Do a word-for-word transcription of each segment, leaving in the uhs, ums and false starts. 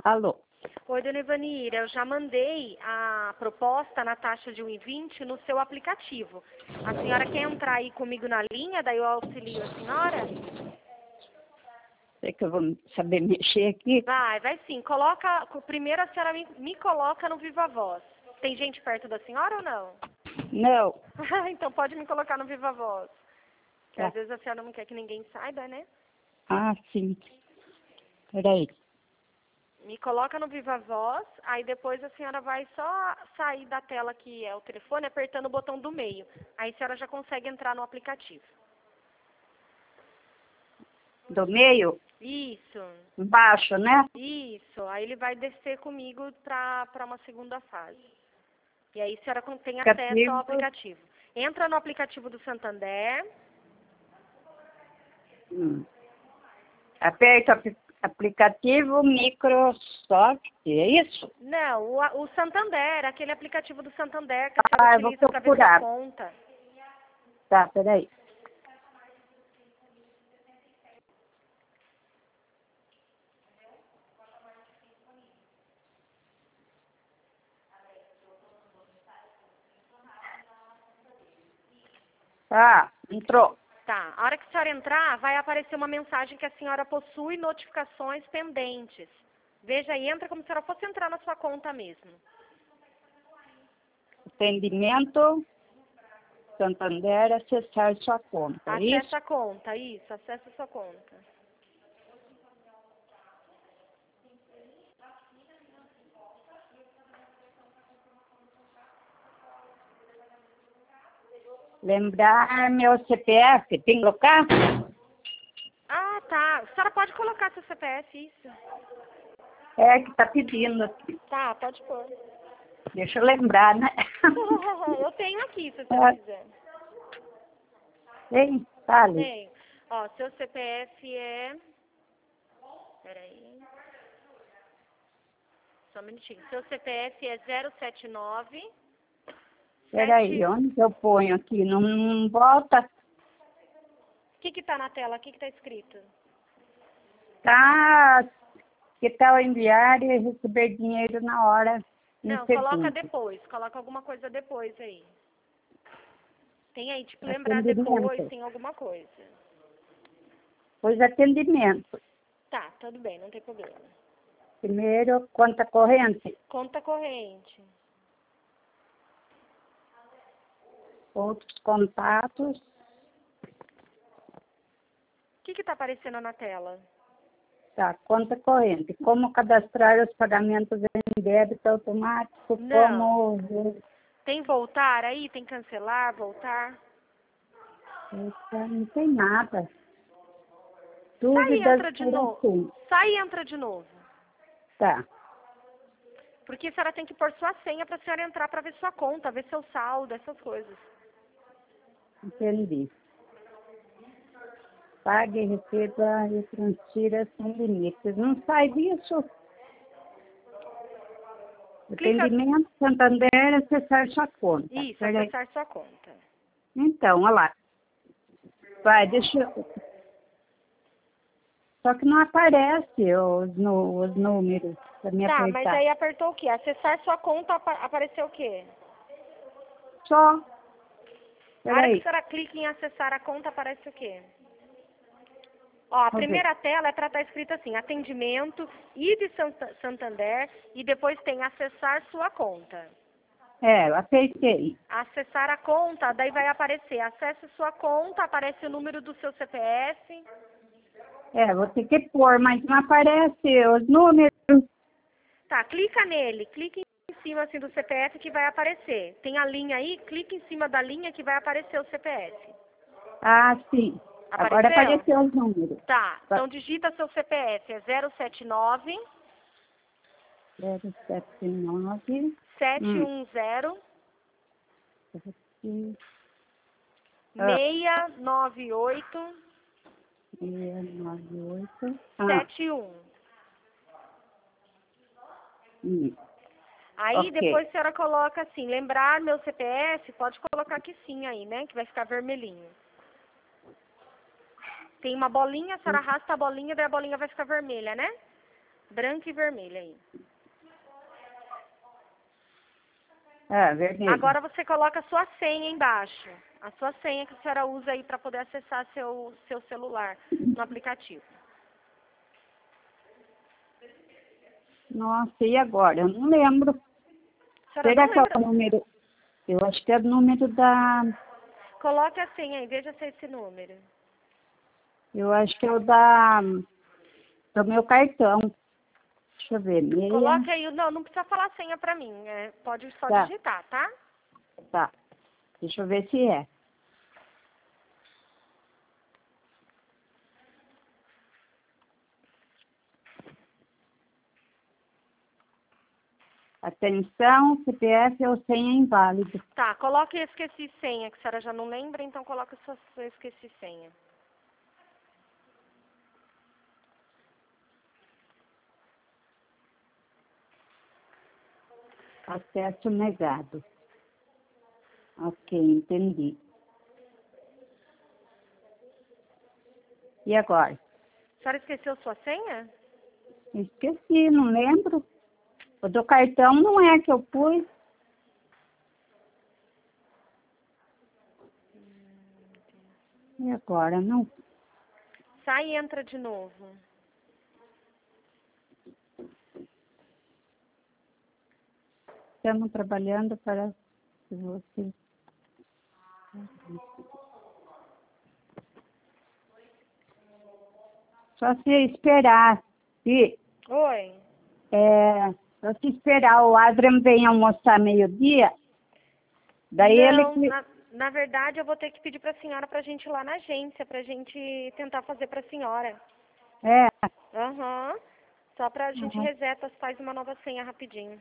Alô? Oi, dona Ivanira, eu já mandei a proposta na taxa de um e vinte no seu aplicativo. A senhora quer entrar aí comigo na linha, daí eu auxilio a senhora? Será que eu vou saber mexer aqui? Vai, vai sim. Coloca, primeiro a senhora me, me coloca no Viva Voz. Tem gente perto da senhora ou não? Não. Então pode me colocar no Viva Voz. Que Tá. às vezes a senhora não quer que ninguém saiba, né? Ah, sim. Peraí. Me coloca no Viva Voz, aí depois a senhora vai só sair da tela que é o telefone, apertando o botão do meio. Aí a senhora já consegue entrar no aplicativo. Do meio? Isso, Embaixo, né? isso. Aí ele vai descer comigo para para uma segunda fase. E aí a senhora con- tem acesso ao Aplicativo. aplicativo. Entra no aplicativo do Santander. Hum. Aperta o apli- aplicativo Microsoft, é isso? Não, o, a- o Santander, aquele aplicativo do Santander que a Ah, senhora eu vou utiliza para ver sua procurar. conta. Tá, peraí. Tá, entrou. Tá, a hora que a senhora entrar, vai aparecer uma mensagem que a senhora possui notificações pendentes. Veja aí, entra como se a senhora fosse entrar na sua conta mesmo. Atendimento, Santander, acessar sua conta, é isso? Acessa a conta, isso, acessa a sua conta. Lembrar meu C P F, tem que colocar? Ah, tá. A senhora pode colocar seu C P F, isso. É que tá pedindo aqui. Tá, pode pôr. Deixa eu lembrar, né? Eu tenho aqui, se a senhora É, quiser. tem? Tá ali. Tenho. Ó, seu C P F é... Peraí. Só um minutinho. Seu C P F é zero sete nove... Peraí, onde que eu ponho aqui? Não, não volta? O que que tá na tela? O que que tá escrito? Tá. Que tal enviar e receber dinheiro na hora? Em Não, coloca segundo. depois. Coloca alguma coisa depois aí. Tem aí, tipo, lembrar depois, Atendimento. tem alguma coisa. Pois atendimento. Tá, tudo bem, não tem problema. Primeiro, conta corrente. Conta corrente. Outros contatos. O que que tá aparecendo na tela? Tá, conta corrente. Como cadastrar os pagamentos em débito automático? Não. Como... Tem voltar aí? Tem cancelar, voltar? Eita, não tem nada. Sai e Dúvidas entra de por novo. assunto. Sai e entra de novo. Tá, Porque a senhora tem que pôr sua senha pra senhora entrar pra ver sua conta, ver seu saldo, essas coisas. entendi. Pague, receba e transfira sem limites. Não sai disso. Clica... Atendimento, Santander, acessar sua conta. Isso, Peraí. acessar sua conta. Então, olha lá. Vai, deixa eu... Só que não aparece os, nu- os números para me Tá, apertar. mas aí apertou o quê? Acessar sua conta, apa- apareceu o quê? Só. A hora que a Peraí. senhora clica em acessar a conta, aparece o quê? Ó, a Vamos ver. primeira tela é para estar escrito assim, atendimento, I de Santa- Santander, e depois tem acessar sua conta. É, eu apertei. Acessar a conta, daí vai aparecer, acesse sua conta, aparece o número do seu C P F. É, vou ter que pôr, mas não aparece os números. Tá, clica nele, clica em cima assim do C P F que vai aparecer. Tem a linha aí, clica em cima da linha que vai aparecer o C P F. Ah, sim. Agora Apareceu? apareceu os números. Tá, então digita seu C P F, é zero sete nove, zero sete nove. sete Hum. um zero, Aqui. Ah, seis nove oito, seis nove oito. Ah, sete um. hum. Aí Ok. depois a senhora coloca assim, lembrar meu C P F, pode colocar que sim aí, né? Que vai ficar vermelhinho. Tem uma bolinha, a senhora arrasta a bolinha, daí a bolinha vai ficar vermelha, né? Branca e vermelha aí. É, vermelho. Agora você coloca a sua senha embaixo. A sua senha que a senhora usa aí para poder acessar seu, seu celular no aplicativo. Nossa, e agora? Eu não lembro. A senhora Será não que é lembra? o número? Eu acho que é o número da... Coloque a senha aí, veja se é esse número. Eu acho que é o da... do meu cartão. Deixa eu ver. Meia... Coloque aí, não, não precisa falar a senha pra mim, é, pode só Tá. digitar, tá? Tá. Deixa eu ver se é. Atenção, C P F ou senha inválido. Tá, coloque esqueci senha, que a senhora já não lembra, então coloque sua, sua esqueci senha. Acesso negado. Ok, entendi. E agora? A senhora esqueceu sua senha? Esqueci, não lembro. O do cartão não é que eu pus. E agora? Não. Sai e entra de novo. Estamos trabalhando para que você... Só se esperar. Se, Oi? é, só se esperar o Adrian venha almoçar meio-dia. Daí Não, ele... na, na verdade eu vou ter que pedir pra senhora pra gente ir lá na agência, pra gente tentar fazer pra senhora. É. Aham. Só pra gente Uhum. reseta, faz uma nova senha rapidinho.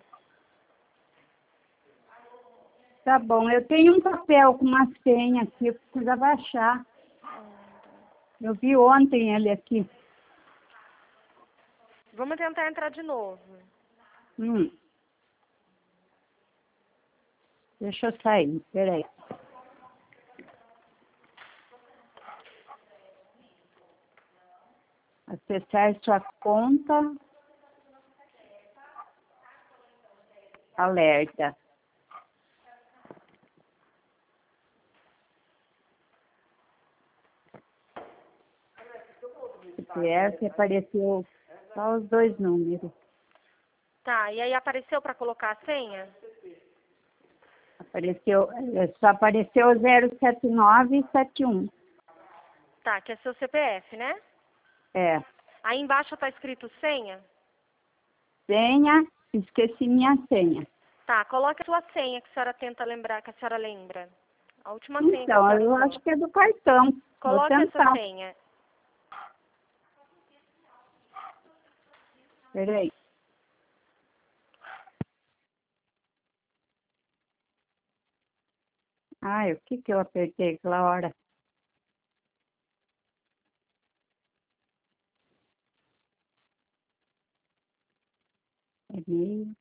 Tá bom, eu tenho um papel com uma senha aqui, eu precisava achar. Eu vi ontem ele aqui. Vamos tentar entrar de novo. Hum. Deixa eu sair, peraí. Acessar sua conta. Alerta. C P F apareceu só os dois números. Tá, e aí apareceu pra colocar a senha? Apareceu, eh, só apareceu zero sete nove sete um. Tá, que é seu C P F, né? É. Aí embaixo tá escrito senha? Senha, esqueci minha senha. Tá, coloque a sua senha que a senhora tenta lembrar, que a senhora lembra. A última senha que a Então, senhora eu usou. acho que é do cartão. Vou Coloque essa tentar. senha. Peraí. Ai, o que que eu apertei aquela hora? E-mail.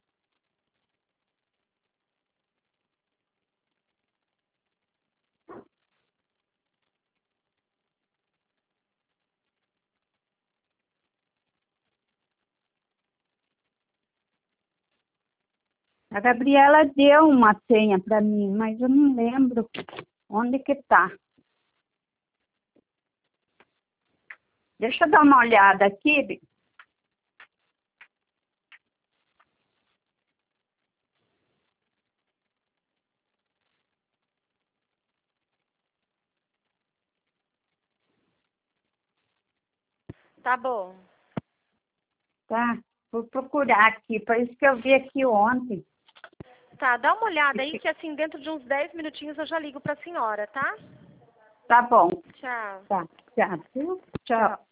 A Gabriela deu uma senha para mim, mas eu não lembro onde que tá. Deixa eu dar uma olhada aqui. Bi. Tá bom. Tá? Vou procurar aqui, por isso que eu vi aqui ontem. Tá, dá uma olhada aí que assim dentro de uns dez minutinhos eu já ligo pra senhora, tá? Tá bom. Tchau. Tá. Tchau. Tchau.